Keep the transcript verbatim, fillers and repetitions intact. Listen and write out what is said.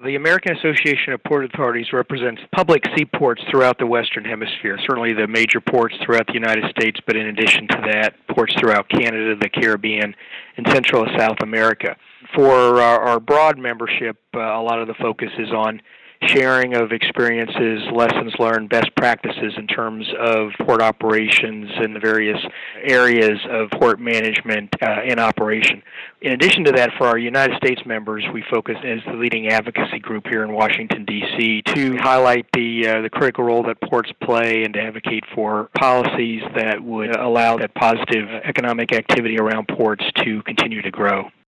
The American Association of Port Authorities represents public seaports throughout the Western Hemisphere, certainly the major ports throughout the United States, but in addition to that, ports throughout Canada, the Caribbean, and Central and South America. For our, our broad membership, uh, a lot of the focus is on sharing of experiences, lessons learned, best practices in terms of port operations and the various areas of port management uh, and operation. In addition to that, for our United States members, we focus as the leading advocacy group here in Washington, D C to highlight the uh, the critical role that ports play and to advocate for policies that would allow that positive economic activity around ports to continue to grow.